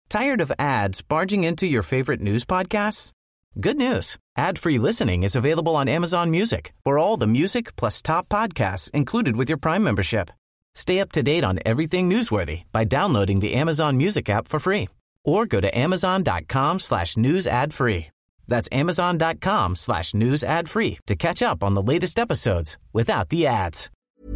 Tired of ads barging into your favorite news podcasts? Good news. Ad-free listening is available on Amazon Music for all the music plus top podcasts included with your Prime membership. Stay up to date on everything newsworthy by downloading the Amazon Music app for free or go to amazon.com/news ad free. That's amazon.com/news ad free to catch up on the latest episodes without the ads.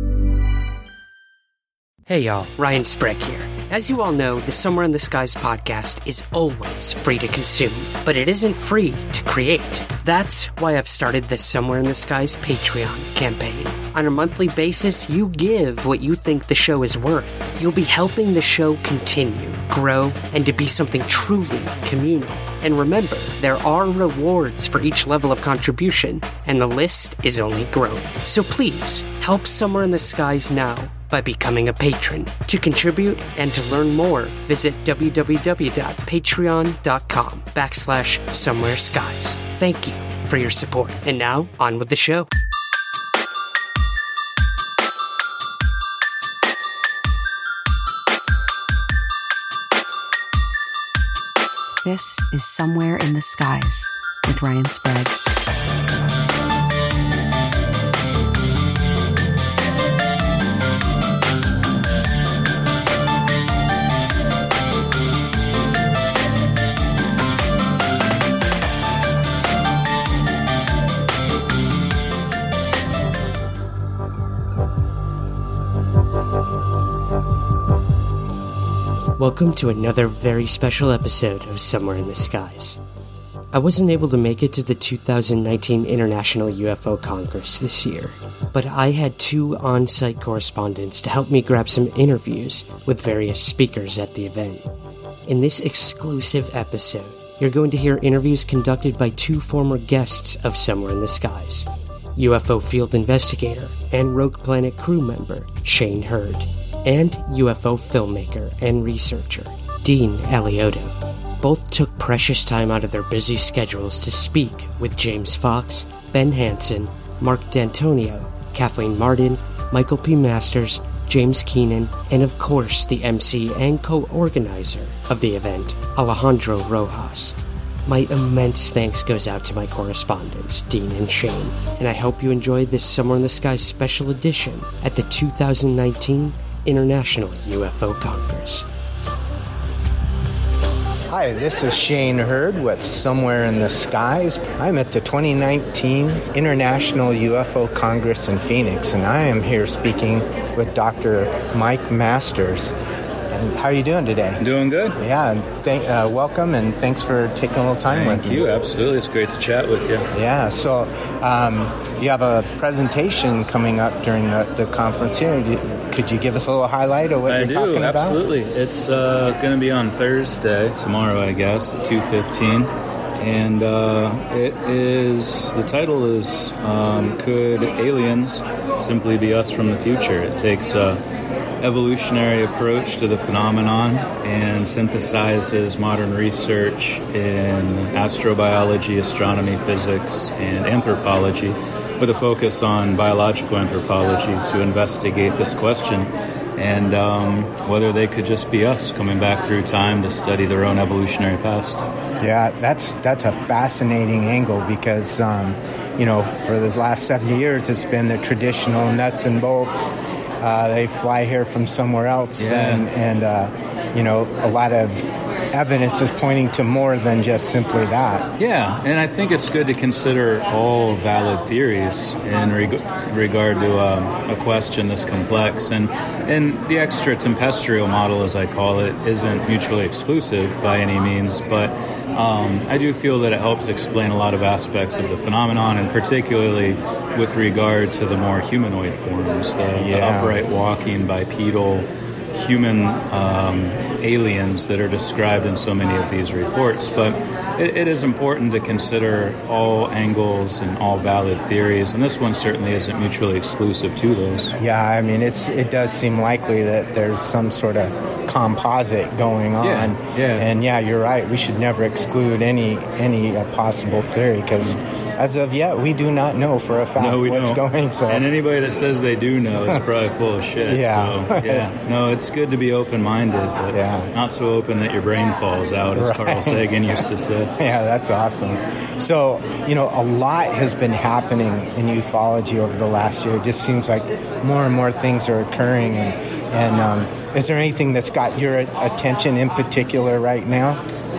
Hey y'all, Ryan Sprague here. As you all know, the Somewhere in the Skies podcast is always free to consume, but it isn't free to create. That's why I've started the Somewhere in the Skies Patreon campaign. On a monthly basis, you give what you think the show is worth. You'll be helping the show continue, grow, and to be something truly communal. And remember, there are rewards for each level of contribution, and the list is only growing. So please, help Somewhere in the Skies now by becoming a patron. To contribute and to learn more, visit www.patreon.com/Somewhere Skies. Thank you for your support. And now, on with the show. This is Somewhere in the Skies with Ryan Sprague. Welcome to another very special episode of Somewhere in the Skies. I wasn't able to make it to the 2019 International UFO Congress this year, but I had two on-site correspondents to help me grab some interviews with various speakers at the event. In this exclusive episode, you're going to hear interviews conducted by two former guests of Somewhere in the Skies, UFO field investigator and Rogue Planet crew member Shane Hurd, and UFO filmmaker and researcher, Dean Alioto. Both took precious time out of their busy schedules to speak with James Fox, Ben Hansen, Mark D'Antonio, Kathleen Martin, Michael P. Masters, James Keenan, and of course the MC and co-organizer of the event, Alejandro Rojas. My immense thanks goes out to my correspondents, Dean and Shane, and I hope you enjoyed this Somewhere in the Skies special edition at the 2019 International UFO Congress. Hi, this is Shane Hurd with Somewhere in the Skies. I'm at the 2019 International UFO Congress in Phoenix, and I am here speaking with Dr. Mike Masters. And how are you doing today? Doing good. Yeah, and welcome, and thanks for taking a little time with me. Thank you, absolutely. It's great to chat with you. Yeah, so you have a presentation coming up during the conference here. Could you give us a little highlight of what you're talking about? Absolutely. It's going to be on Thursday, tomorrow, I guess, at 2:15. And the title is, Could Aliens Simply Be Us from the Future? It takes a evolutionary approach to the phenomenon and synthesizes modern research in astrobiology, astronomy, physics, and anthropology with a focus on biological anthropology to investigate this question and whether they could just be us coming back through time to study their own evolutionary past. Yeah, that's a fascinating angle because, for the last 70 years, it's been the traditional nuts and bolts. They fly here from somewhere else, and a lot of evidence is pointing to more than just simply that. Yeah, and I think it's good to consider all valid theories in regard to a question this complex. And the extraterrestrial model, as I call it, isn't mutually exclusive by any means, but I do feel that it helps explain a lot of aspects of the phenomenon, and particularly with regard to the more humanoid forms, the upright walking, bipedal, human aliens that are described in so many of these reports. But it is important to consider all angles and all valid theories, and this one certainly isn't mutually exclusive to those. Yeah, I mean, it does seem likely that there's some sort of composite going on. Yeah. And yeah, you're right. We should never exclude any possible theory because as of yet, we do not know for a fact what's going. So, and anybody that says they do know is probably full of shit. Yeah. So, yeah. No, it's good to be open-minded, but not so open that your brain falls out, as Carl Sagan used to say. Yeah, that's awesome. So, a lot has been happening in ufology over the last year. It just seems like more and more things are occurring. And is there anything that's got your attention in particular right now?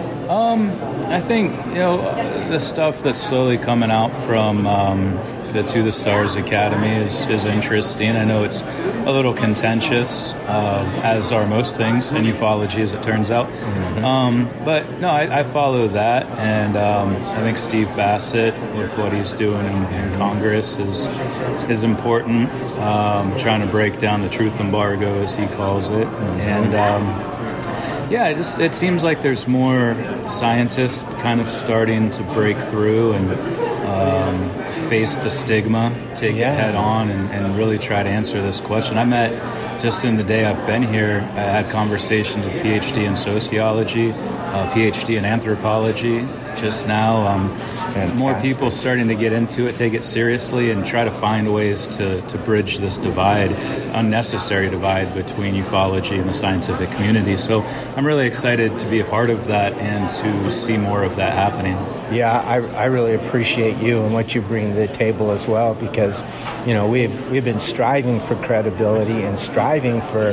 I think, the stuff that's slowly coming out from the To the Stars Academy is interesting. I know it's a little contentious, as are most things in ufology, as it turns out. But no, I follow that, and I think Steve Bassett, with what he's doing in Congress, is important. Trying to break down the truth embargo, as he calls it, and. It seems like there's more scientists kind of starting to break through and face the stigma, take it head on, and really try to answer this question. I met, just in the day I've been here, I had conversations with PhD in sociology, PhD in anthropology. Just now, more people starting to get into it, take it seriously, and try to find ways to bridge this divide, unnecessary divide between ufology and the scientific community. So I'm really excited to be a part of that and to see more of that happening. Yeah, I really appreciate you and what you bring to the table as well, because, we've been striving for credibility and striving for,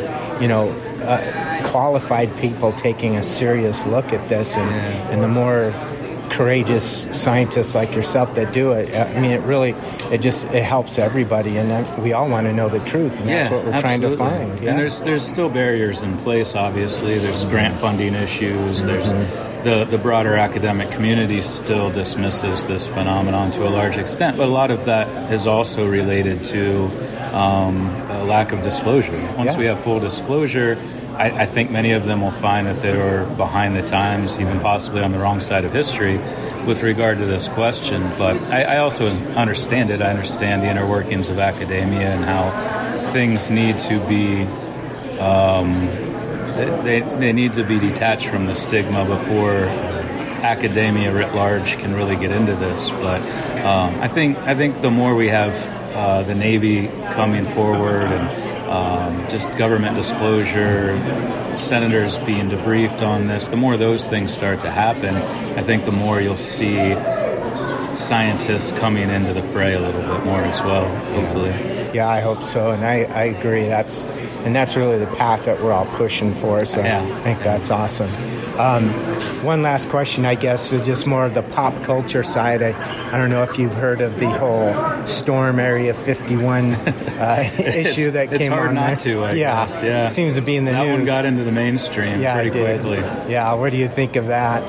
qualified people taking a serious look at this, and the more courageous scientists like yourself that do it, it helps everybody, and we all want to know the truth, and that's what we're trying to find. And there's still barriers in place, obviously. There's grant funding issues, there's the broader academic community still dismisses this phenomenon to a large extent, but a lot of that is also related to a lack of disclosure. Once we have full disclosure, I think many of them will find that they were behind the times, even possibly on the wrong side of history with regard to this question. But I also understand it. I understand the inner workings of academia and how things need to be they need to be detached from the stigma before academia writ large can really get into this. But I think the more we have the Navy coming forward and just government disclosure, senators being debriefed on this, the more those things start to happen, I think the more you'll see scientists coming into the fray a little bit more as well, hopefully. Yeah, I hope so, and I agree. That's really the path that we're all pushing for, so I think that's awesome. One last question, I guess, so just more of the pop culture side. I don't know if you've heard of the whole Storm Area 51 issue that came on. It's hard not to, I guess. Yeah, it seems to be in the news. That one got into the mainstream pretty quickly. Yeah, what do you think of that?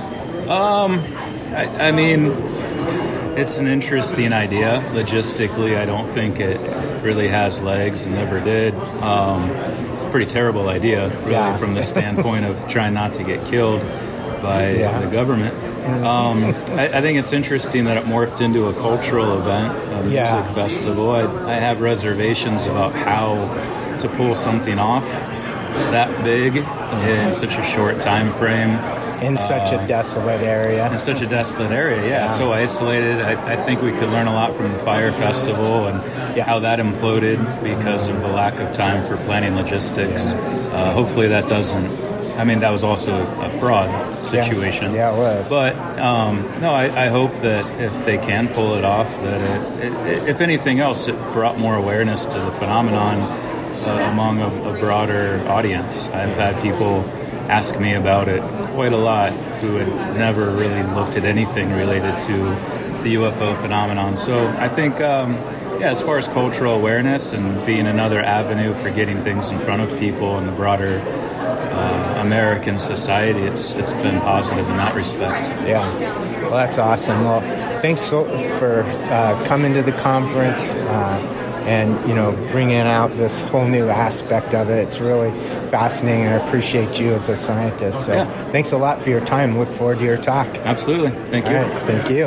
I mean, it's an interesting idea. Logistically, I don't think it really has legs and never did. It's a pretty terrible idea, really, from the standpoint of trying not to get killed by the government. I think it's interesting that it morphed into a cultural event, a music festival. I have reservations about how to pull something off that big in such a short time frame. In such a desolate area. So isolated. I think we could learn a lot from the Fire Festival and how that imploded because of a lack of time for planning logistics. Hopefully that doesn't... I mean, that was also a fraud situation. Yeah, it was. But, I hope that if they can pull it off, that it, if anything else, it brought more awareness to the phenomenon among a broader audience. I've had people ask me about it quite a lot who had never really looked at anything related to the UFO phenomenon. So I think, as far as cultural awareness and being another avenue for getting things in front of people in the broader American society, it's been positive in that respect. Yeah, well, that's awesome. Well, thanks for coming to the conference and bringing out this whole new aspect of it. It's really fascinating, and I appreciate you as a scientist. So thanks a lot for your time. Look forward to your talk. Absolutely. Thank you. All right, thank you.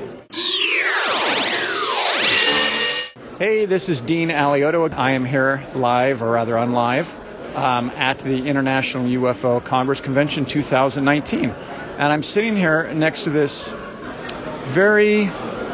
Hey, this is Dean Aliotto. I am here live, or rather unlive, at the International UFO Congress Convention 2019. And I'm sitting here next to this very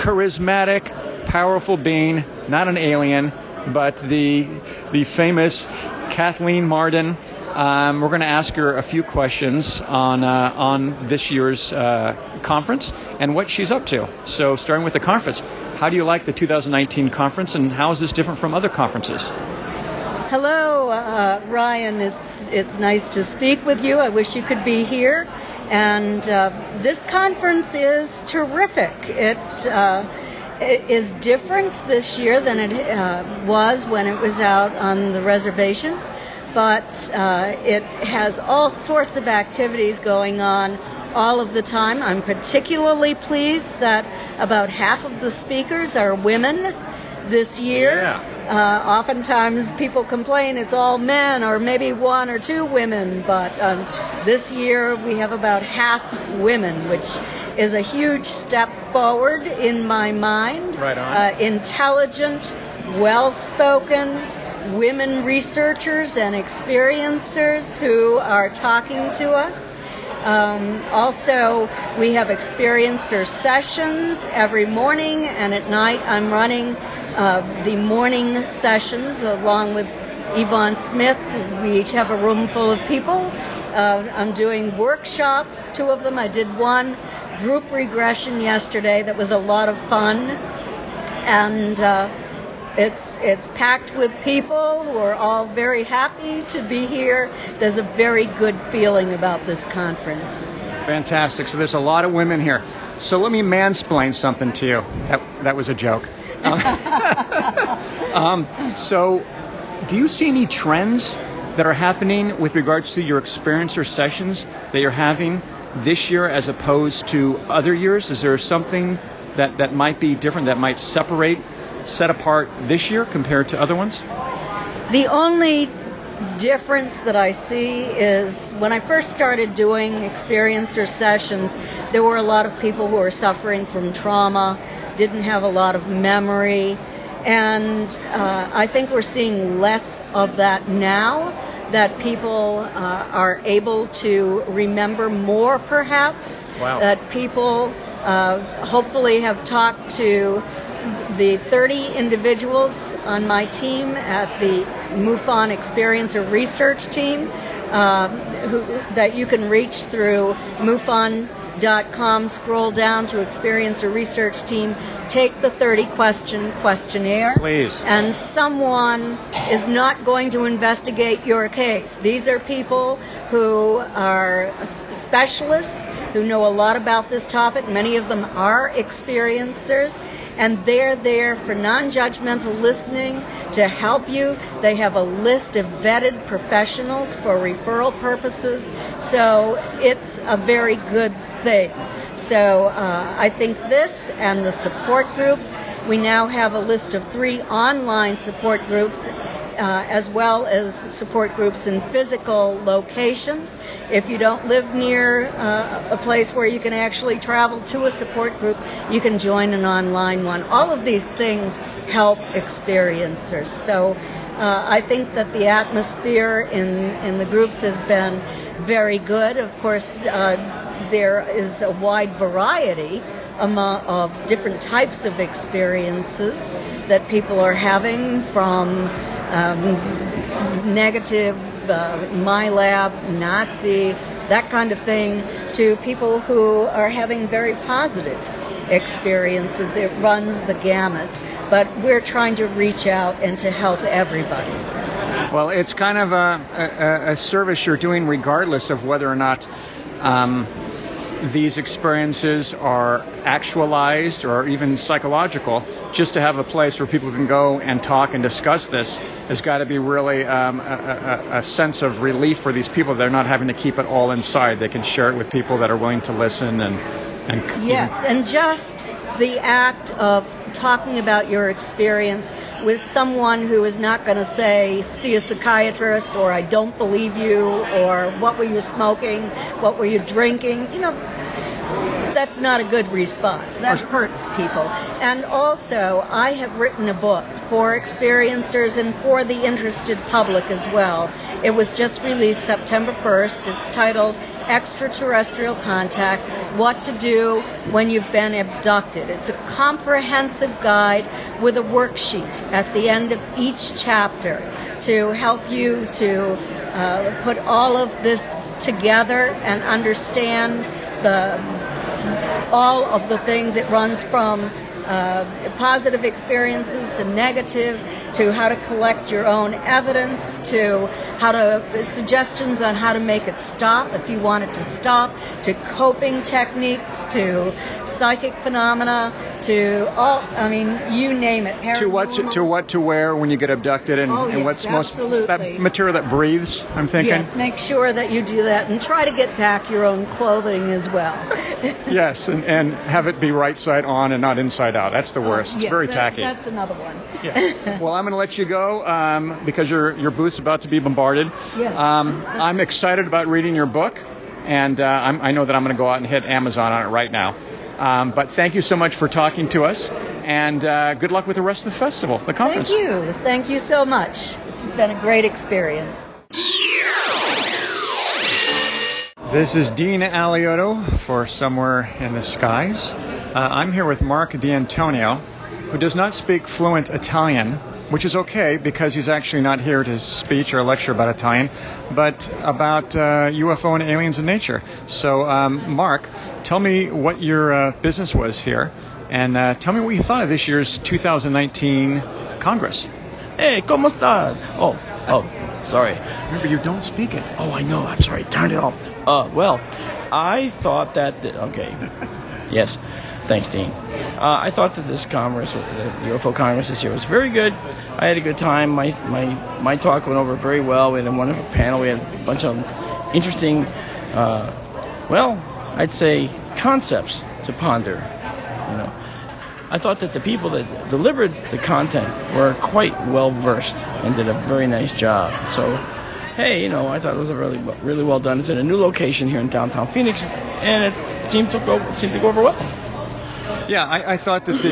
charismatic, powerful being, not an alien, but the famous Kathleen Marden. We're going to ask her a few questions on this year's conference and what she's up to. So starting with the conference, how do you like the 2019 conference, and how is this different from other conferences? Hello, Ryan. It's nice to speak with you. I wish you could be here. And this conference is terrific. It is different this year than it was when it was out on the reservation. But it has all sorts of activities going on all of the time. I'm particularly pleased that about half of the speakers are women this year. Yeah. Oftentimes people complain it's all men or maybe one or two women, but this year we have about half women, which is a huge step forward in my mind. Right on. Intelligent, well-spoken women researchers and experiencers who are talking to us. Also, we have experiencer sessions every morning, and at night I'm running the morning sessions along with Yvonne Smith. We each have a room full of people. I'm doing workshops, 2 of them. I did one group regression yesterday that was a lot of fun, and it's packed with people who are all very happy to be here. There's a very good feeling about this conference. Fantastic. So there's a lot of women here. So let me mansplain something to you. That was a joke. So do you see any trends that are happening with regards to your experiencer sessions that you're having this year as opposed to other years? Is there something that might be different, that might set apart this year compared to other ones? The only difference that I see is when I first started doing experiencer sessions, there were a lot of people who were suffering from trauma, didn't have a lot of memory, and I think we're seeing less of that now, that people are able to remember more perhaps. Wow. That people hopefully have talked to the 30 individuals on my team at the MUFON Experiencer Research Team that you can reach through MUFON.com, scroll down to Experiencer Research Team, take the 30-question questionnaire. Please. And someone is not going to investigate your case. These are people who are specialists, who know a lot about this topic. Many of them are experiencers, and they're there for non-judgmental listening to help you. They have a list of vetted professionals for referral purposes, so it's a very good thing. So I think this and the support groups, we now have a list of 3 online support groups, as well as support groups in physical locations. If you don't live near a place where you can actually travel to a support group, you can join an online one. All of these things help experiencers. So I think that the atmosphere in the groups has been very good. Of course, there is a wide variety of different types of experiences that people are having, from negative, MyLab, Nazi, that kind of thing, to people who are having very positive experiences. It runs the gamut, but we're trying to reach out and to help everybody. Well, it's kind of a service you're doing regardless of whether or not these experiences are actualized or even psychological. Just to have a place where people can go and talk and discuss this has got to be really a sense of relief for these people. They're not having to keep it all inside. They can share it with people that are willing to listen and yes, and just the act of talking about your experience with someone who is not going to say, see a psychiatrist, or I don't believe you, or what were you smoking, what were you drinking. That's not a good response. That hurts people. And also, I have written a book for experiencers and for the interested public as well. It was just released September 1st. It's titled Extraterrestrial Contact, What to Do When You've Been Abducted. It's a comprehensive guide with a worksheet at the end of each chapter to help you to put all of this together and understand all of the things. It runs from positive experiences to negative, to how to collect your own evidence, to suggestions on how to make it stop if you want it to stop, to coping techniques, to psychic phenomena, to you name it. To what to wear when you get abducted, and what's absolutely. That material that breathes, I'm thinking. Yes, make sure that you do that, and try to get back your own clothing as well. Yes, and have it be right side on and not inside out. That's the worst. It's very tacky. That's another one. Yeah. Well, I'm going to let you go because your booth's about to be bombarded. Yes. I'm excited about reading your book, and I know that I'm going to go out and hit Amazon on it right now. But thank you so much for talking to us, and good luck with the rest of the festival, the conference. Thank you. Thank you so much. It's been a great experience. This is Dean Aliotto for Somewhere in the Skies. I'm here with Mark D'Antonio, who does not speak fluent Italian, which is okay because he's actually not here to speak or lecture about Italian, but about UFO and aliens in nature. So, Mark, tell me what your business was here, and tell me what you thought of this year's 2019 Congress. Hey, ¿cómo estás? Oh, sorry. Remember, you don't speak it. Oh, I know. I'm sorry. Turn it off. Well, I thought that... Okay. Yes. Thanks, Dean. I thought that this Congress, the UFO Congress this year, was very good. I had a good time. My talk went over very well. We had a wonderful panel. We had a bunch of interesting, I'd say concepts to ponder. I thought that the people that delivered the content were quite well versed and did a very nice job. So, hey, I thought it was a really well done. It's in a new location here in downtown Phoenix, and it seemed to go over well. Yeah, I thought that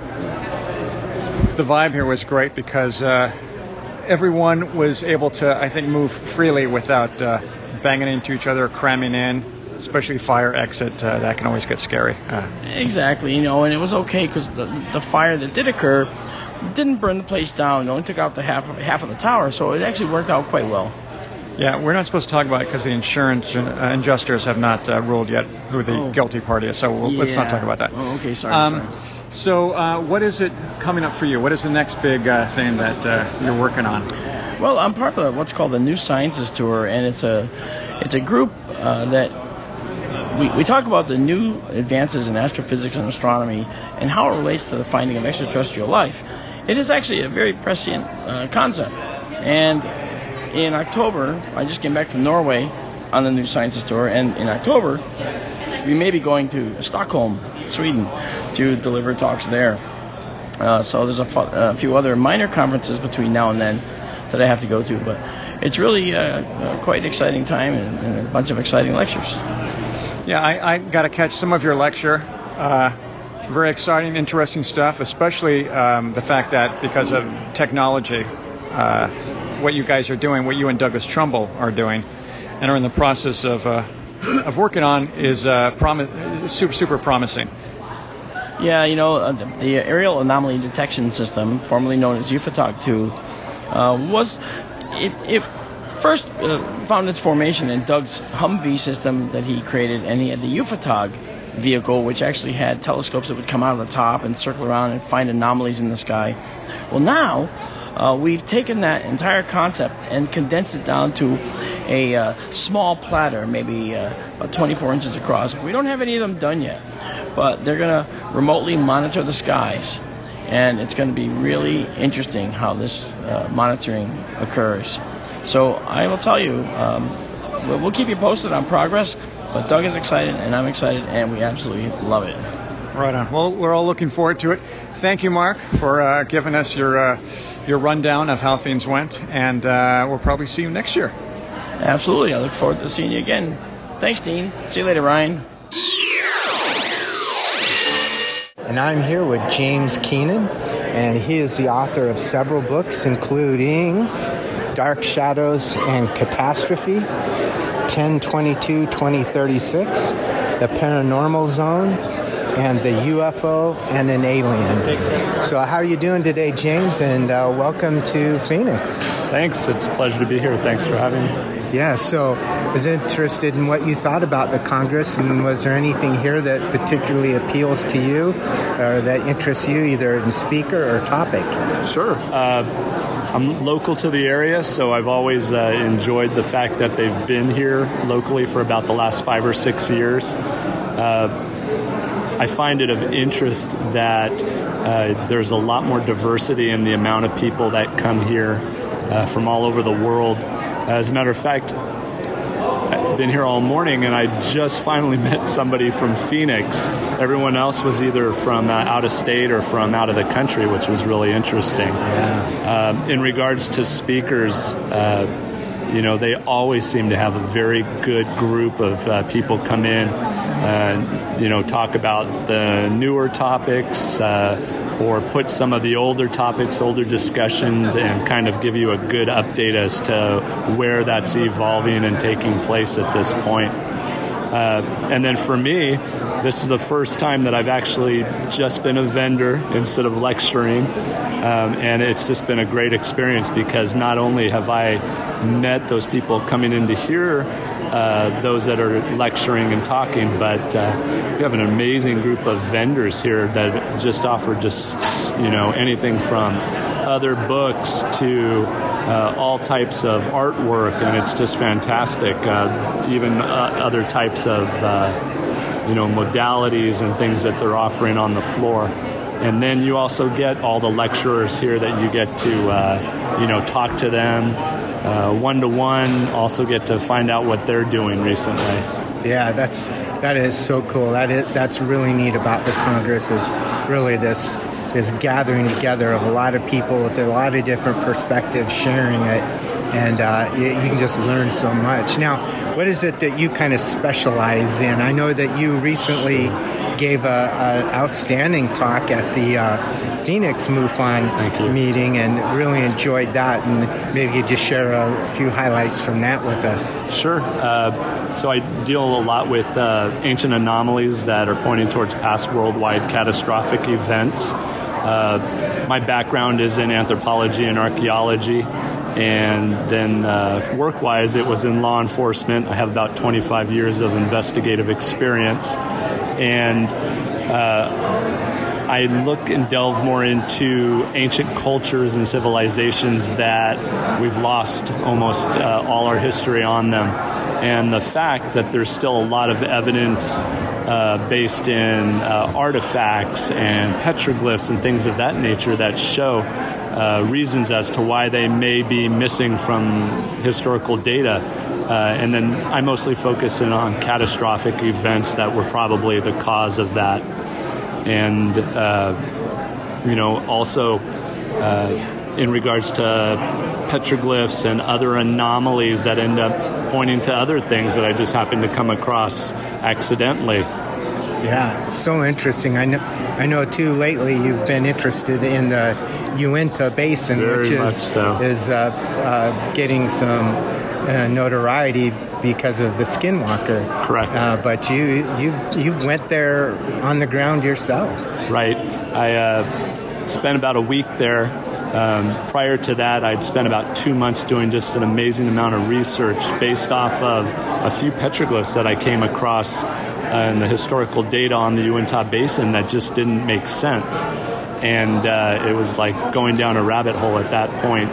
the vibe here was great because everyone was able to, I think, move freely without banging into each other, cramming in, especially fire exit. That can always get scary. Exactly, and it was okay because the fire that did occur didn't burn the place down. It only took out the half of the tower, so it actually worked out quite well. Yeah, we're not supposed to talk about it because the insurance adjusters have not ruled yet who the guilty party is, so let's not talk about that. Oh, okay, sorry. So what is it coming up for you? What is the next big thing that you're working on? Well, I'm part of what's called the New Sciences Tour, and it's a group that we talk about the new advances in astrophysics and astronomy and how it relates to the finding of extraterrestrial life. It is actually a very prescient concept, and in October, I just came back from Norway on the New Sciences Tour, and in October, we may be going to Stockholm, Sweden, to deliver talks there. So there's a few other minor conferences between now and then that I have to go to, but it's really quite an exciting time and a bunch of exciting lectures. Yeah, I got to catch some of your lecture. Very exciting, interesting stuff, especially the fact that because of technology, what you guys are doing, what you and Douglas Trumbull are doing, and are in the process of working on is super promising. Yeah, the Aerial Anomaly Detection System, formerly known as UFOTOG 2, it first found its formation in Doug's Humvee system that he created, and he had the UFOTOG vehicle, which actually had telescopes that would come out of the top and circle around and find anomalies in the sky. Well, now we've taken that entire concept and condensed it down to a small platter, maybe about 24 inches across. We don't have any of them done yet, but they're going to remotely monitor the skies, and it's going to be really interesting how this monitoring occurs. So I will tell you, we'll keep you posted on progress, but Doug is excited, and I'm excited, and we absolutely love it. Right on. Well, we're all looking forward to it. Thank you, Mark, for giving us your rundown of how things went, and we'll probably see you next year. Absolutely. I look forward to seeing you again. Thanks, Dean. See you later, Ryan. and I'm here with James Keenan, and he is the author of several books, including Dark Shadows and Catastrophe, 10/22/2036, The Paranormal Zone, and the UFO and an Alien. So how are you doing today, James? And welcome to Phoenix. Thanks. It's a pleasure to be here. Thanks for having me. Yeah, so I was interested in what you thought about the Congress, and was there anything here that particularly appeals to you or that interests you, either in speaker or topic? Sure. I'm local to the area, so I've always enjoyed the fact that they've been here locally for about the last 5 or 6 years. I find it of interest that there's a lot more diversity in the amount of people that come here from all over the world. As a matter of fact, I've been here all morning, and I just finally met somebody from Phoenix. Everyone else was either from out of state or from out of the country, which was really interesting. Yeah. In regards to speakers, they always seem to have a very good group of people come in, talk about the newer topics, or put some of the older topics, older discussions, and kind of give you a good update as to where that's evolving and taking place at this point. And then for me, this is the first time that I've actually just been a vendor instead of lecturing. And it's just been a great experience, because not only have I met those people coming in to hear those that are lecturing and talking, but we have an amazing group of vendors here that just offer anything from other books to all types of artwork, and it's just fantastic. Even other types of modalities and things that they're offering on the floor. And then you also get all the lecturers here that you get to talk to them one-to-one, also get to find out what they're doing recently. Yeah, that is so cool. That's really neat about the Congress, is really this gathering together of a lot of people with a lot of different perspectives sharing it, and you can just learn so much. Now, what is it that you kind of specialize in? I know that you recently gave an outstanding talk at the Phoenix MUFON meeting, and really enjoyed that, and maybe you just share a few highlights from that with us. Sure. So I deal a lot with ancient anomalies that are pointing towards past worldwide catastrophic events. My background is in anthropology and archaeology, and then work-wise it was in law enforcement. I have about 25 years of investigative experience, and I look and delve more into ancient cultures and civilizations that we've lost almost all our history on them. And the fact that there's still a lot of evidence based in artifacts and petroglyphs and things of that nature that show reasons as to why they may be missing from historical data. And then I mostly focus in on catastrophic events that were probably the cause of that. And, also in regards to petroglyphs and other anomalies that end up pointing to other things that I just happened to come across accidentally. Yeah, so interesting. I know too, lately you've been interested in the Uinta Basin, Very which much so. is getting some notoriety because of the Skinwalker. Correct. But you went there on the ground yourself. Right. I spent about a week there. Prior to that, I'd spent about 2 months doing just an amazing amount of research based off of a few petroglyphs that I came across in the historical data on the Uinta Basin that just didn't make sense. And it was like going down a rabbit hole at that point.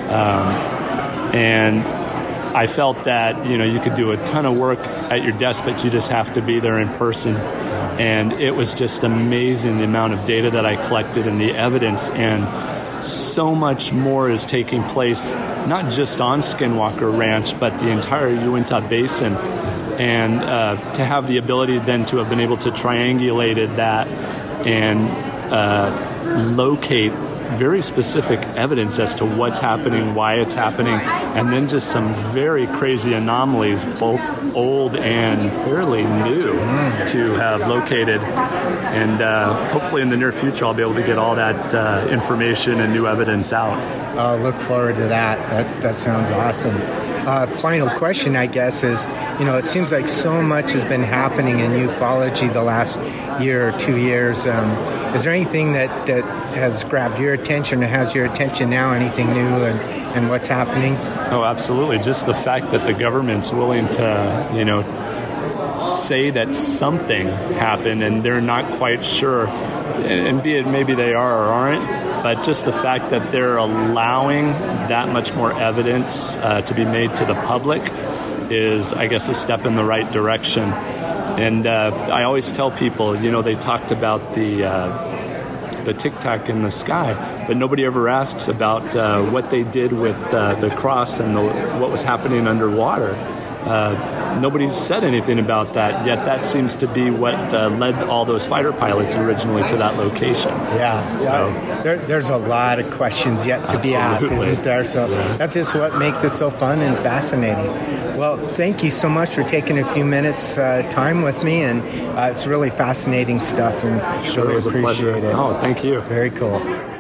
And I felt that, you could do a ton of work at your desk, but you just have to be there in person. And it was just amazing the amount of data that I collected and the evidence, and so much more is taking place, not just on Skinwalker Ranch, but the entire Uinta Basin. And to have the ability then to have been able to triangulate that and locate very specific evidence as to what's happening, why it's happening, and then just some very crazy anomalies, both old and fairly new, to have located. And hopefully in the near future I'll be able to get all that information and new evidence out. I'll look forward to that. That sounds awesome. Final question, I guess, is, it seems like so much has been happening in ufology the last year or 2 years. Is there anything that has grabbed your attention or has your attention now, anything new and what's happening? Oh, absolutely. Just the fact that the government's willing to, say that something happened and they're not quite sure, and be it maybe they are or aren't, but just the fact that they're allowing that much more evidence to be made to the public is, I guess, a step in the right direction. And I always tell people, they talked about the Tic Tac in the sky, but nobody ever asked about what they did with the cross and what was happening underwater. Nobody's said anything about that, yet that seems to be what led all those fighter pilots originally to that location. Yeah, so there's a lot of questions yet to be asked, isn't there? So that's just what makes it so fun and fascinating. Well, thank you so much for taking a few minutes time with me, and it's really fascinating stuff, and sure, really it was a pleasure. It. Oh, thank you. Very cool.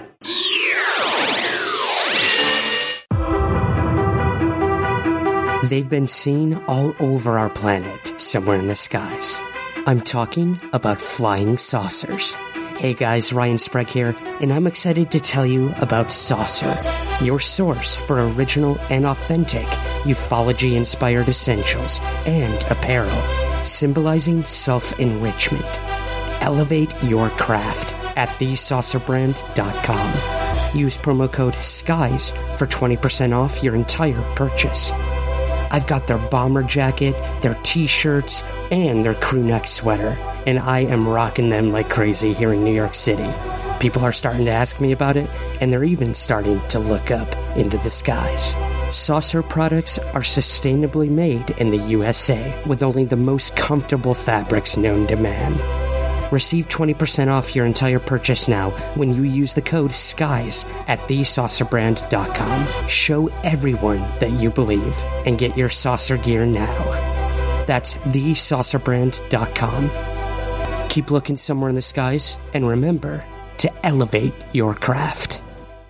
They've been seen all over our planet, somewhere in the skies. I'm talking about flying saucers. Hey guys, Ryan Sprague here, and I'm excited to tell you about Saucer, your source for original and authentic ufology-inspired essentials and apparel, symbolizing self-enrichment. Elevate your craft at thesaucerbrand.com. Use promo code SKIES for 20% off your entire purchase. I've got their bomber jacket, their t-shirts, and their crew neck sweater, and I am rocking them like crazy here in New York City. People are starting to ask me about it, and they're even starting to look up into the skies. Saucer products are sustainably made in the USA with only the most comfortable fabrics known to man. Receive 20% off your entire purchase now when you use the code SKIES at thesaucerbrand.com. Show everyone that you believe and get your saucer gear now. That's thesaucerbrand.com. Keep looking somewhere in the skies, and remember to elevate your craft.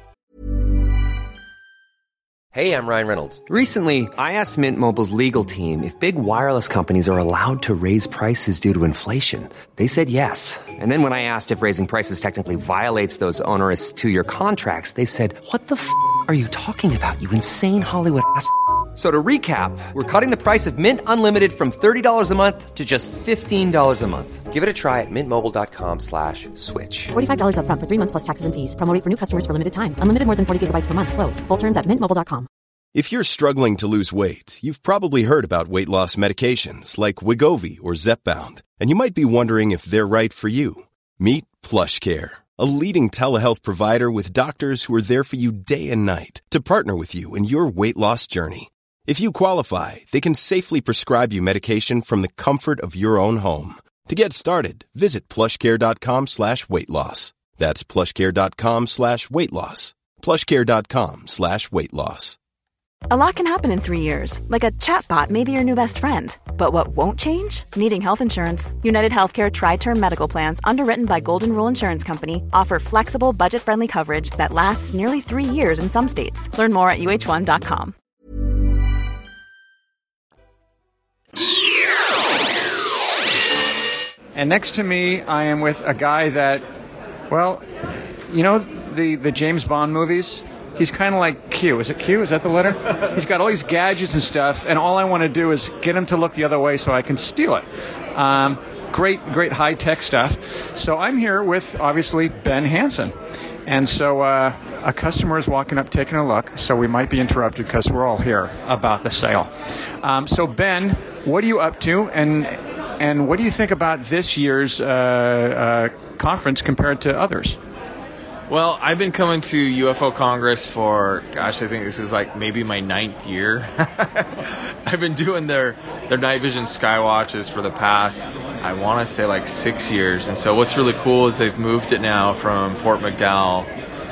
Hey, I'm Ryan Reynolds. Recently, I asked Mint Mobile's legal team if big wireless companies are allowed to raise prices due to inflation. They said yes. And then when I asked if raising prices technically violates those onerous 2-year contracts, they said, "What the f*** are you talking about, you insane Hollywood ass?" So to recap, we're cutting the price of Mint Unlimited from $30 a month to just $15 a month. Give it a try at mintmobile.com/switch. $45 up front for 3 months plus taxes and fees. Promo rate for new customers for limited time. Unlimited more than 40 gigabytes per month. Slows full terms at mintmobile.com. If you're struggling to lose weight, you've probably heard about weight loss medications like Wegovy or Zepbound, and you might be wondering if they're right for you. Meet PlushCare, a leading telehealth provider with doctors who are there for you day and night to partner with you in your weight loss journey. If you qualify, they can safely prescribe you medication from the comfort of your own home. To get started, visit plushcare.com/weightloss. That's plushcare.com/weightloss. plushcare.com/weightloss. A lot can happen in 3 years, like a chatbot may be your new best friend. But what won't change? Needing health insurance. United Healthcare Tri-Term Medical Plans, underwritten by Golden Rule Insurance Company, offer flexible, budget-friendly coverage that lasts nearly 3 years in some states. Learn more at uh1.com. And next to me, I am with a guy that, well, you know the James Bond movies? He's kind of like Q. Is it Q? Is that the letter? He's got all these gadgets and stuff, and all I want to do is get him to look the other way so I can steal it. Great high-tech stuff. So I'm here with, obviously, Ben Hansen. And so a customer is walking up, taking a look, so we might be interrupted because we're all here about the sale. So, Ben, what are you up to, and what do you think about this year's conference compared to others? Well, I've been coming to UFO Congress for, I think this is like maybe my 9th year. I've been doing their night vision skywatches for the past, I want to say like 6 years. And so what's really cool is they've moved it now from Fort McDowell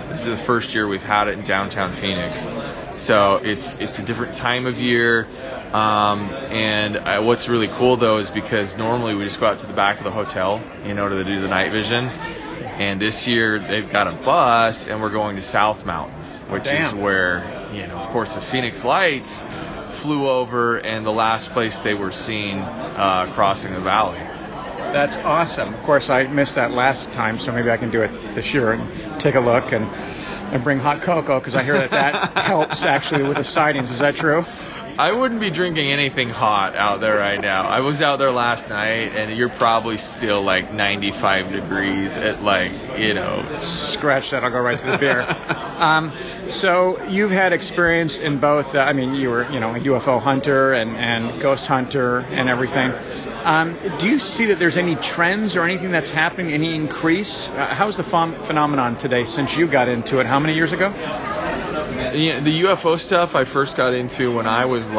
This is the first year we've had it in downtown Phoenix. So it's a different time of year. And what's really cool, though, is because normally we just go out to the back of the hotel, to do the night vision. And this year they've got a bus, and we're going to South Mountain, which is where, of course, the Phoenix Lights flew over, and the last place they were seen crossing the valley. That's awesome. Of course, I missed that last time, so maybe I can do it this year and take a look and bring hot cocoa, because I hear that helps actually with the sightings. Is that true? I wouldn't be drinking anything hot out there right now. I was out there last night, and you're probably still like 95 degrees at Scratch that, I'll go right to the beer. So you've had experience in both, you were, a UFO hunter and ghost hunter and everything. Do you see that there's any trends or anything that's happening, any increase? How's the phenomenon today since you got into it? How many years ago? The UFO stuff I first got into when I was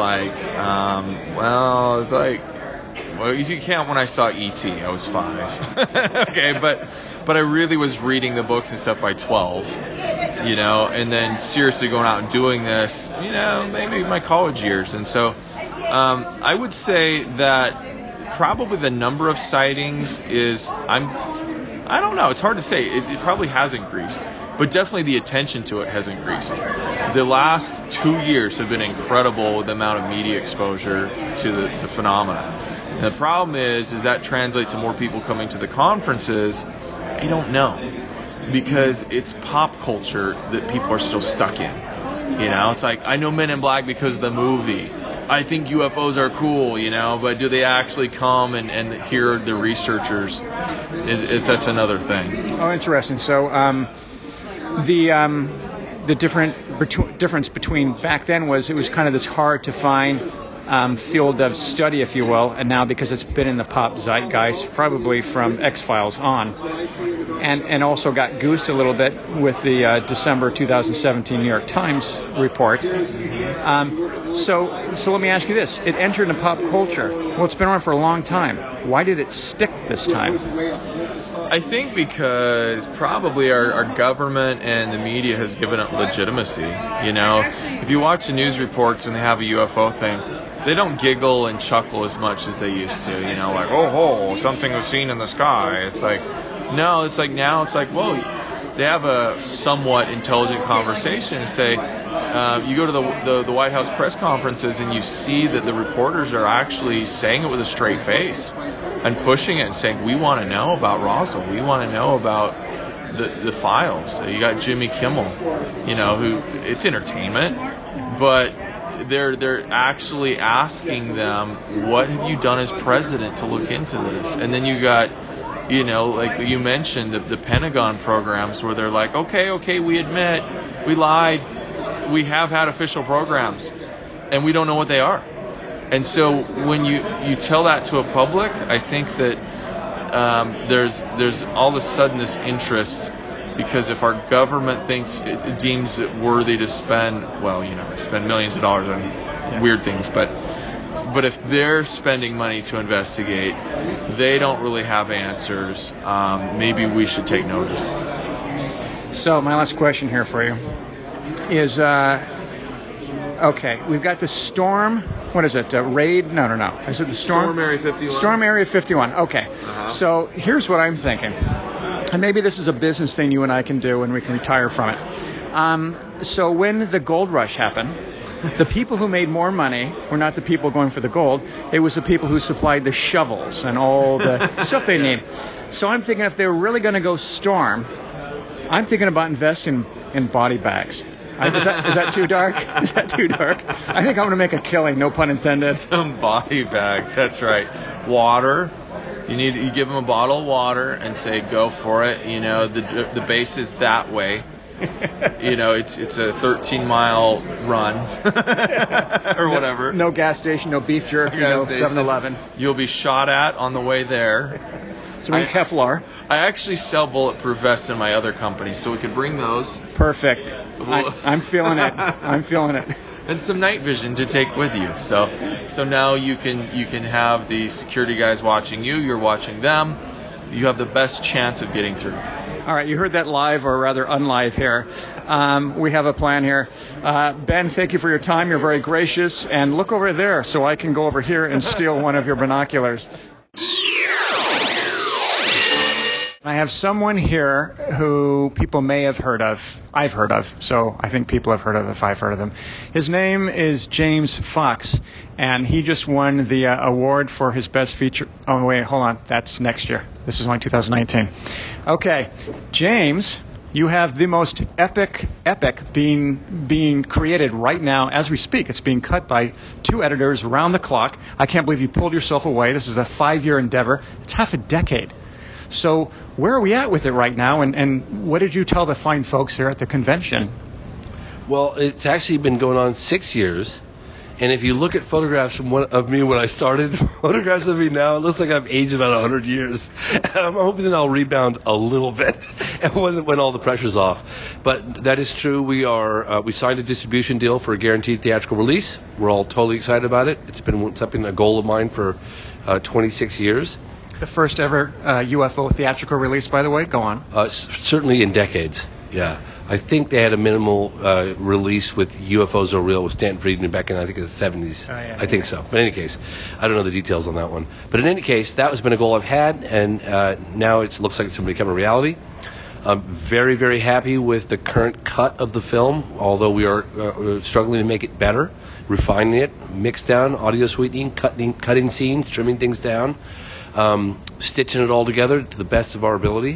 if you count when I saw E.T., I was 5. Okay, but I really was reading the books and stuff by 12, and then seriously going out and doing this, maybe my college years. And so I would say that probably the number of sightings I don't know, it's hard to say. It probably has increased. But definitely the attention to it has increased. The last 2 years have been incredible with the amount of media exposure to the phenomena. And the problem is that translates to more people coming to the conferences? I don't know. Because it's pop culture that people are still stuck in. It's like, I know Men in Black because of the movie. I think UFOs are cool, but do they actually come and hear the researchers? That's another thing. Oh, interesting. So, the difference between back then was it was kind of this hard to find field of study, if you will, and now because it's been in the pop zeitgeist probably from X-Files on, and also got goosed a little bit with the December 2017 New York Times report. So let me ask you this. It entered into pop culture. Well, it's been around for a long time. Why did it stick this time? I think because probably our government and the media has given it legitimacy. If you watch the news reports when they have a UFO thing, they don't giggle and chuckle as much as they used to. Like, oh, something was seen in the sky. It's like, no, it's like now it's like, whoa. They have a somewhat intelligent conversation and say, you go to the White House press conferences and you see that the reporters are actually saying it with a straight face and pushing it and saying, we want to know about Roswell. We want to know about the files. You got Jimmy Kimmel, who it's entertainment, but they're actually asking them, what have you done as president to look into this? And then you got, like you mentioned, the Pentagon programs where they're like, okay, we admit, we lied. We have had official programs, and we don't know what they are. And so when you tell that to a public, I think that there's all of a sudden this interest, because if our government deems it worthy to spend millions of dollars on weird things, but if they're spending money to investigate, they don't really have answers. Maybe we should take notice. So my last question here for you is, okay, we've got the storm. What is it? Raid? No. Is it the storm? Storm Area 51. Storm Area 51. Okay. Uh-huh. So here's what I'm thinking. And maybe this is a business thing you and I can do and we can retire from it. So when the gold rush happened, the people who made more money were not the people going for the gold. It was the people who supplied the shovels and all the stuff they need. So I'm thinking if they were really going to go storm, I'm thinking about investing in body bags. Is that too dark? Is that too dark? I think I'm going to make a killing, no pun intended. Some body bags, that's right. Water. You give them a bottle of water and say, go for it. The base is that way. It's a 13-mile run or whatever. No gas station, no beef jerky, no 7-Eleven. You'll be shot at on the way there. So we Kevlar. I actually sell bulletproof vests in my other company, so we could bring those. Perfect. I'm feeling it. I'm feeling it. And some night vision to take with you. So now you can have the security guys watching you. You're watching them. You have the best chance of getting through. All right, you heard that live, or rather unlive here. We have a plan here. Ben, thank you for your time. You're very gracious. And look over there so I can go over here and steal one of your binoculars. I have someone here who people may have heard of. I've heard of, so I think people have heard of if I've heard of him. His name is James Fox, and he just won the award for his best feature. Oh, wait, hold on. That's next year. This is only 2019. Okay, James, you have the most epic being created right now as we speak. It's being cut by 2 editors around the clock. I can't believe you pulled yourself away. This is a 5-year endeavor. It's half a decade. So where are we at with it right now, and what did you tell the fine folks here at the convention? Well, it's actually been going on 6 years, and if you look at photographs of me when I started, photographs of me now, it looks like I've aged about 100 years. And I'm hoping that I'll rebound a little bit when all the pressure's off. But that is true. We signed a distribution deal for a guaranteed theatrical release. We're all totally excited about it. It's been a goal of mine for 26 years. The first ever UFO theatrical release, by the way. Go on. Certainly in decades, yeah. I think they had a minimal release with UFOs Are Real with Stanton Friedman back in, I think, the 70s. Oh, yeah, I think so. But in any case, I don't know the details on that one. But in any case, that has been a goal I've had, and now it looks like it's going to become a reality. I'm very, very happy with the current cut of the film, although we are struggling to make it better, refining it, mix down, audio sweetening, cutting scenes, trimming things down. Stitching it all together to the best of our ability.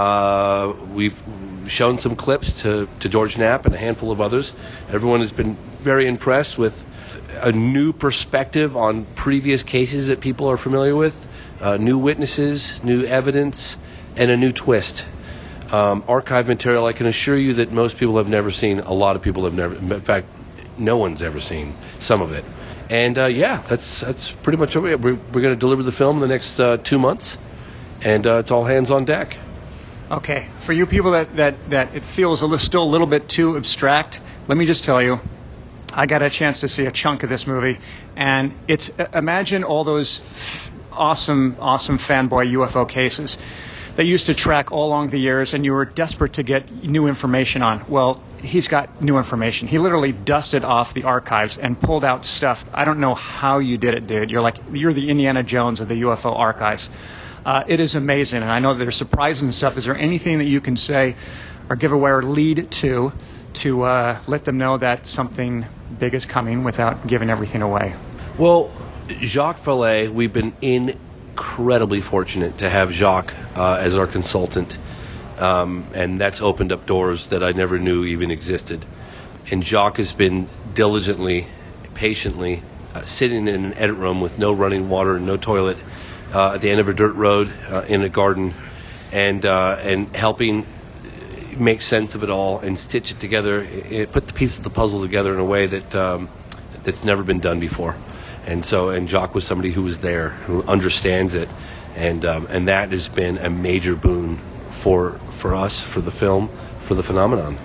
We've shown some clips to George Knapp and a handful of others. Everyone has been very impressed with a new perspective on previous cases that people are familiar with, new witnesses, new evidence, and a new twist. Archive material I can assure you that most people have never seen. A lot of people have never. In fact, no one's ever seen some of it. And that's pretty much it. We're going to deliver the film in the next 2 months, and it's all hands on deck. Okay, for you people that it feels still a little bit too abstract, let me just tell you, I got a chance to see a chunk of this movie, and it's imagine all those awesome fanboy UFO cases that used to track all along the years, and you were desperate to get new information on. Well, he's got new information. He literally dusted off the archives and pulled out stuff. I don't know how you did it, dude. You're the Indiana Jones of the UFO archives. It is amazing, and I know there's surprises and stuff. Is there anything that you can say or give away or lead to let them know that something big is coming without giving everything away? Well, Jacques Vallée, we've been incredibly fortunate to have Jacques as our consultant, and that's opened up doors that I never knew even existed. And Jacques has been diligently, patiently sitting in an edit room with no running water and no toilet at the end of a dirt road in a garden, and helping make sense of it all and stitch it together, put the pieces of the puzzle together in a way that's never been done before. And Jacques was somebody who was there, who understands it, and that has been a major boon for us, for the film, for the phenomenon.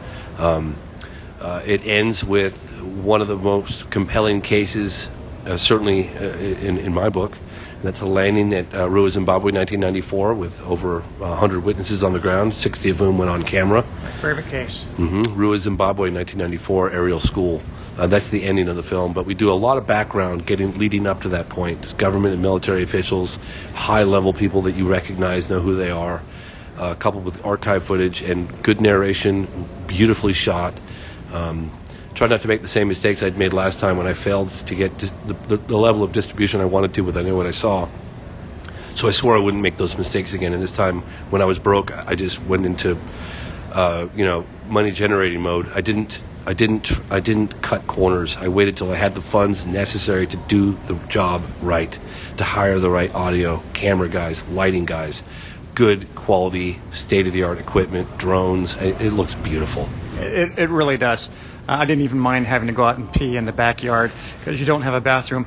It ends with one of the most compelling cases, certainly in my book. And that's the landing at Rua, Zimbabwe, 1994, with over 100 witnesses on the ground, 60 of whom went on camera. My favorite case. Rua, Zimbabwe, 1994, aerial school. That's the ending of the film, but we do a lot of background leading up to that point. Government and military officials, high-level people that you recognize, know who they are, coupled with archive footage and good narration, beautifully shot. Try not to make the same mistakes I'd made last time when I failed to get the level of distribution I wanted to with I Knew What I Saw. So I swore I wouldn't make those mistakes again, and this time when I was broke, I just went into money-generating mode. I didn't cut corners. I waited till I had the funds necessary to do the job right, to hire the right audio, camera guys, lighting guys, good quality, state-of-the-art equipment, drones. It looks beautiful. It really does. I didn't even mind having to go out and pee in the backyard because you don't have a bathroom.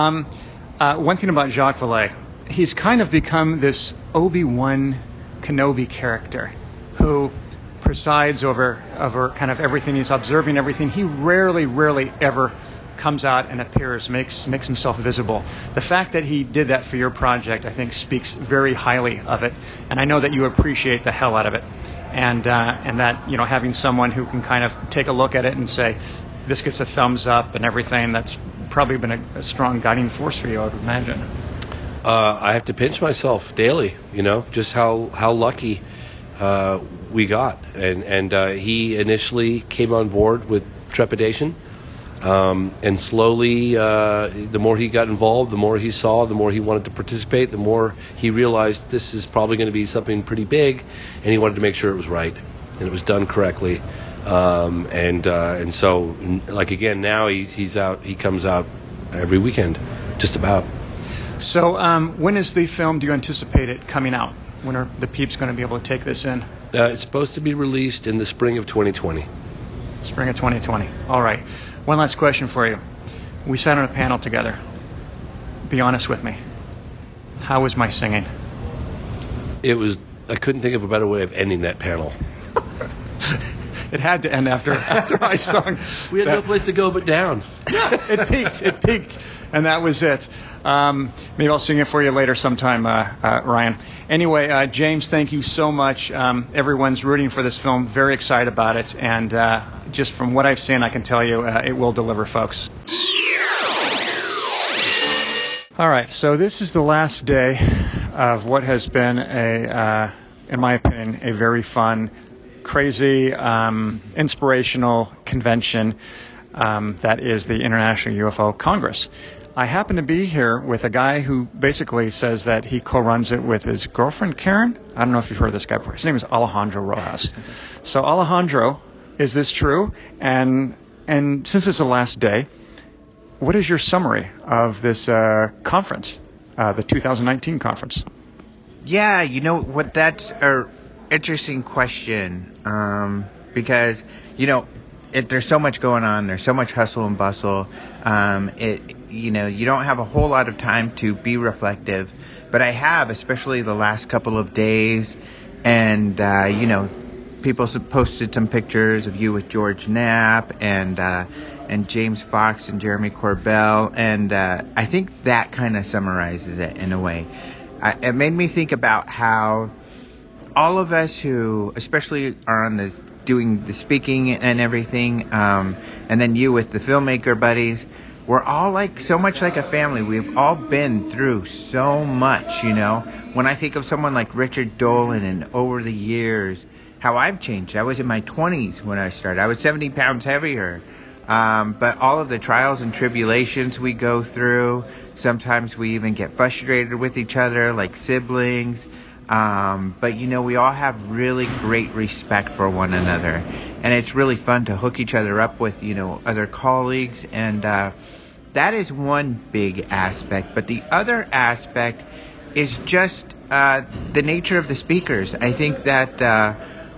One thing about Jacques Vallée, he's kind of become this Obi-Wan Kenobi character who presides over kind of everything. He's observing everything. He rarely ever comes out and appears, makes himself visible. The fact that he did that for your project, I think, speaks very highly of it, and I know that you appreciate the hell out of it, and that, you know, having someone who can kind of take a look at it and say, this gets a thumbs up and everything, that's probably been a strong guiding force for you, I would imagine. I have to pinch myself daily, you know, just how lucky we got. And he initially came on board with trepidation, and slowly, the more he got involved, the more he saw, the more he wanted to participate, the more he realized this is probably going to be something pretty big, and he wanted to make sure it was right and it was done correctly. And so, like, again, now he comes out every weekend, just about. So when is the film, do you anticipate it coming out? When are the peeps going to be able to take this in? It's supposed to be released in the spring of 2020. Spring of 2020. All right. One last question for you. We sat on a panel together. Be honest with me. How was my singing? I couldn't think of a better way of ending that panel. It had to end after I sung. We had no place to go but down. It peaked, and that was it. Maybe I'll sing it for you later sometime, Ryan. Anyway, James, thank you so much. Everyone's rooting for this film, very excited about it, and just from what I've seen, I can tell you it will deliver, folks. All right, so this is the last day of what has been in my opinion, a very fun, crazy, inspirational convention that is the International UFO Congress. I happen to be here with a guy who basically says that he co-runs it with his girlfriend, Karen. I don't know if you've heard of this guy before. His name is Alejandro Rojas. So, Alejandro, is this true? And since it's the last day, what is your summary of this conference, the 2019 conference? Yeah, you know what, that's a interesting question, because, you know, there's so much going on. There's so much hustle and bustle. You know, you don't have a whole lot of time to be reflective, but I have, especially the last couple of days. And, you know, people posted some pictures of you with George Knapp and James Fox and Jeremy Corbell. And I think that kind of summarizes it in a way. It made me think about how all of us who, especially are on this, doing the speaking and everything, and then you with the filmmaker buddies, we're all like so much like a family. We've all been through so much, you know. When I think of someone like Richard Dolan and over the years, how I've changed. I was in my 20s when I started. I was 70 pounds heavier. But all of the trials and tribulations we go through, sometimes we even get frustrated with each other like siblings. But, you know, we all have really great respect for one another. And it's really fun to hook each other up with, you know, other colleagues. And that is one big aspect. But the other aspect is just the nature of the speakers. I think that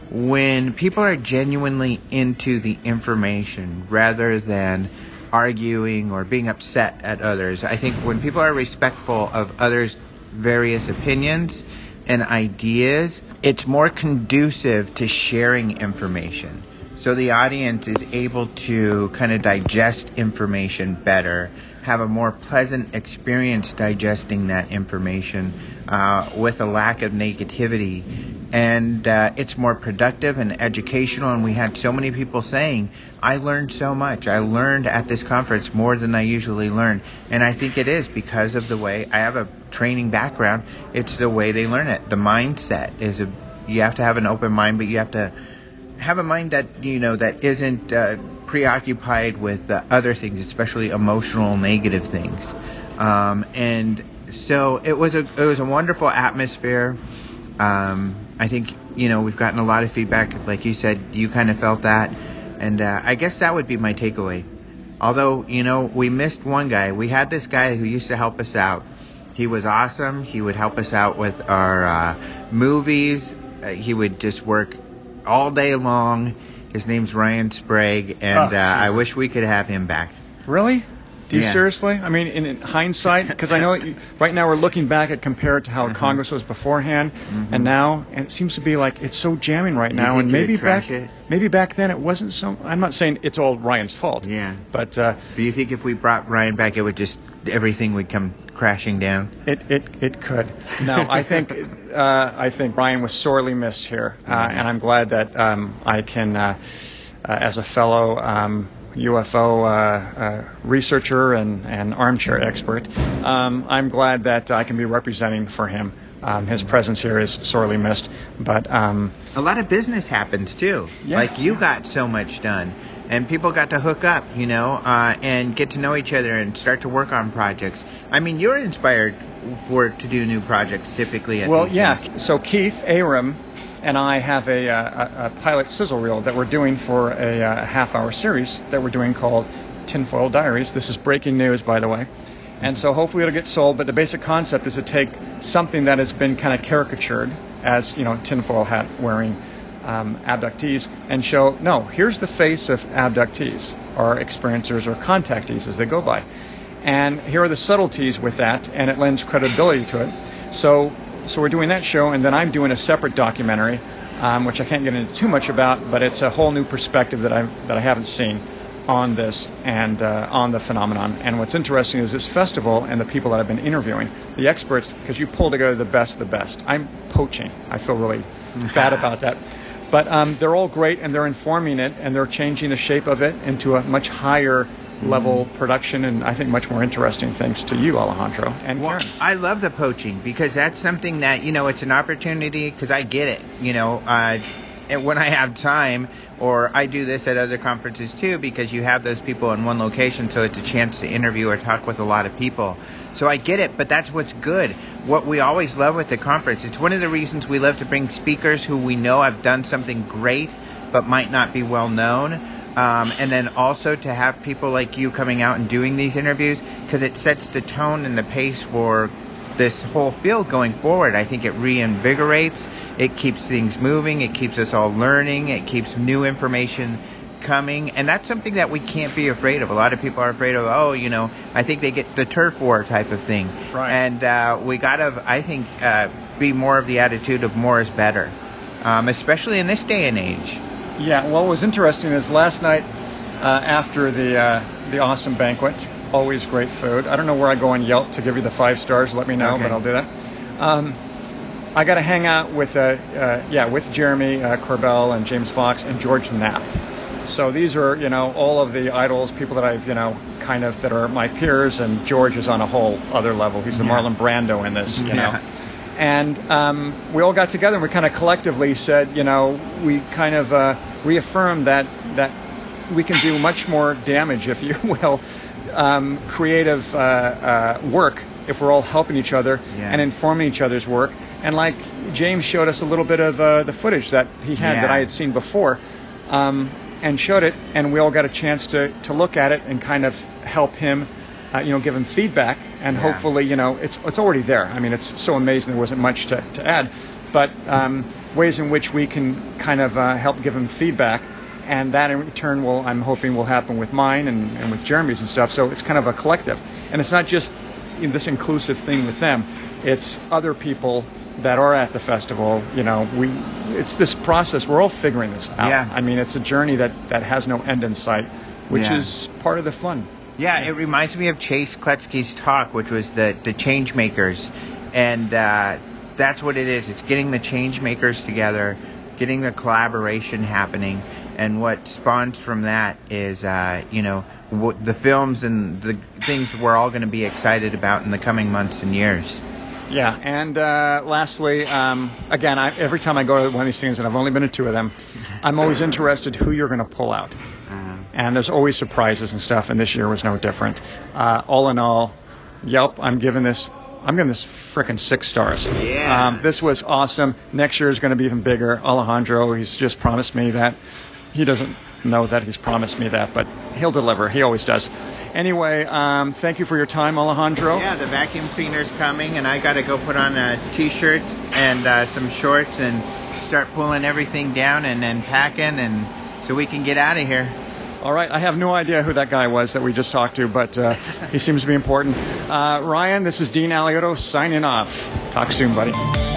when people are genuinely into the information rather than arguing or being upset at others, I think when people are respectful of others' various opinions and ideas, it's more conducive to sharing information. So the audience is able to kind of digest information better, have a more pleasant experience digesting that information with a lack of negativity. And it's more productive and educational. And we had so many people saying, I learned so much. I learned at this conference more than I usually learn. And I think it is because of the way I have a training background. It's the way they learn it. The mindset is you have to have an open mind, but you have to have a mind that, you know, that isn't preoccupied with other things, especially emotional, negative things. And so it was a wonderful atmosphere. I think, you know, we've gotten a lot of feedback. Like you said, you kind of felt that. And I guess that would be my takeaway. Although, you know, we missed one guy. We had this guy who used to help us out. He was awesome. He would help us out with our movies. He would just work all day long. His name's Ryan Sprague, and I wish we could have him back. Really? Do you seriously? I mean, in hindsight, because I know right now we're looking back at compared to how Congress was beforehand and now, and it seems to be like it's so jamming right now. And maybe back then it wasn't so. I'm not saying it's all Ryan's fault. Yeah. But do you think if we brought Ryan back, it would just everything would come crashing down? It could. No, I think Ryan was sorely missed here, and I'm glad that I can, as a fellow UFO researcher and armchair expert, I'm glad that I can be representing for him. His presence here is sorely missed, but a lot of business happens too. Yeah. Like you got so much done, and people got to hook up, and get to know each other and start to work on projects. I mean, you're inspired to do new projects typically. So Keith Aram and I have a pilot sizzle reel that we're doing for a half-hour series that we're doing called Tinfoil Diaries. This is breaking news, by the way. And so hopefully it'll get sold, but the basic concept is to take something that has been kind of caricatured as, tinfoil hat wearing abductees and show, no, here's the face of abductees or experiencers or contactees as they go by. And here are the subtleties with that, and it lends credibility to it. So we're doing that show, and then I'm doing a separate documentary, which I can't get into too much about, but it's a whole new perspective that I haven't seen on this and on the phenomenon. And what's interesting is this festival and the people that I've been interviewing, the experts, because you pull together the best of the best. I'm poaching. I feel really bad about that. But they're all great, and they're informing it, and they're changing the shape of it into a much higher level production, and I think much more interesting things to you, Alejandro. And Karen. I love the poaching because that's something that, it's an opportunity, because I get it, and when I have time, or I do this at other conferences too, because you have those people in one location, so it's a chance to interview or talk with a lot of people. So I get it, but that's what's good. What we always love with the conference, it's one of the reasons we love to bring speakers who we know have done something great, but might not be well known. And then also to have people like you coming out and doing these interviews, because it sets the tone and the pace for this whole field going forward. I think it reinvigorates, it keeps things moving, it keeps us all learning, it keeps new information coming, and that's something that we can't be afraid of. A lot of people are afraid of, I think they get the turf war type of thing. Right. And we got to, I think, be more of the attitude of more is better, especially in this day and age. Yeah, what was interesting is last night after the awesome banquet, always great food. I don't know where I go on Yelp to give you the 5 stars. Let me know, but I'll do that. I got to hang out with Jeremy Corbell and James Fox and George Knapp. So these are, all of the idols, people that I've, kind of that are my peers, and George is on a whole other level. He's the Marlon Brando in this, know. And we all got together and we kind of collectively said, we kind of reaffirmed that we can do much more damage, if you will, creative work if we're all helping each other and informing each other's work. And like James showed us a little bit of the footage that he had that I had seen before, and showed it, and we all got a chance to look at it and kind of help him, give him feedback, and hopefully, it's already there. I mean, it's so amazing there wasn't much to add, but ways in which we can kind of help give him feedback, and that in return I'm hoping will happen with mine and with Jeremy's and stuff. So it's kind of a collective, and it's not just this inclusive thing with them. It's other people that are at the festival. It's this process. We're all figuring this out. Yeah. I mean, it's a journey that has no end in sight, which is part of the fun. Yeah, it reminds me of Chase Kletsky's talk, which was the change makers, and that's what it is. It's getting the change makers together, getting the collaboration happening, and what spawns from that is, the films and the things we're all going to be excited about in the coming months and years. Yeah, and lastly, again, every time I go to one of these things, and I've only been to 2 of them, I'm always interested who you're going to pull out. And there's always surprises and stuff, and this year was no different. All in all, Yelp, I'm giving this frickin' 6 stars. Yeah. This was awesome. Next year is going to be even bigger. Alejandro, he's just promised me that. He doesn't know that he's promised me that, but he'll deliver. He always does. Anyway, thank you for your time, Alejandro. Yeah, the vacuum cleaner's coming, and I got to go put on a T-shirt and some shorts and start pulling everything down and then packing, and so we can get out of here. All right, I have no idea who that guy was that we just talked to, but he seems to be important. Ryan, this is Dean Alioto signing off. Talk soon, buddy.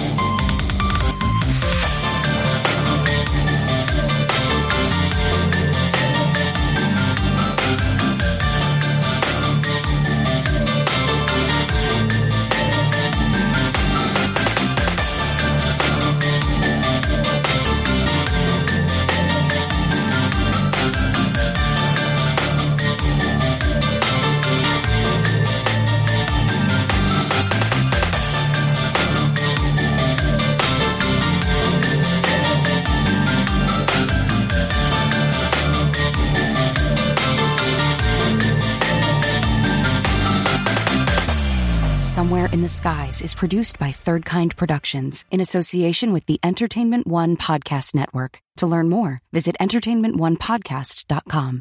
Somewhere in the Skies is produced by Third Kind Productions in association with the Entertainment One Podcast Network. To learn more, visit entertainmentonepodcast.com.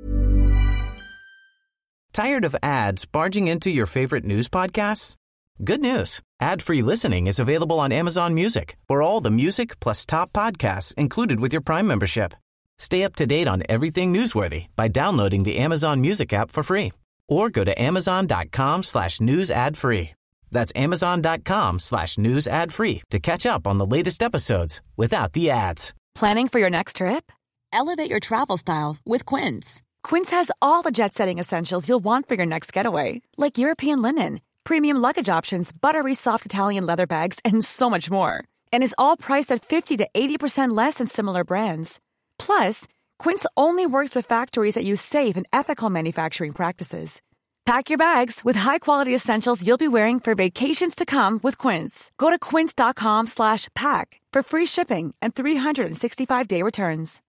Tired of ads barging into your favorite news podcasts? Good news. Ad-free listening is available on Amazon Music for all the music plus top podcasts included with your Prime membership. Stay up to date on everything newsworthy by downloading the Amazon Music app for free. Or go to amazon.com/news ad free. That's amazon.com/news ad free to catch up on the latest episodes without the ads. Planning for your next trip? Elevate your travel style with Quince. Quince has all the jet-setting essentials you'll want for your next getaway, like European linen, premium luggage options, buttery soft Italian leather bags, and so much more. And is all priced at 50 to 80% less than similar brands. Plus, Quince only works with factories that use safe and ethical manufacturing practices. Pack your bags with high-quality essentials you'll be wearing for vacations to come with Quince. Go to quince.com/pack for free shipping and 365-day returns.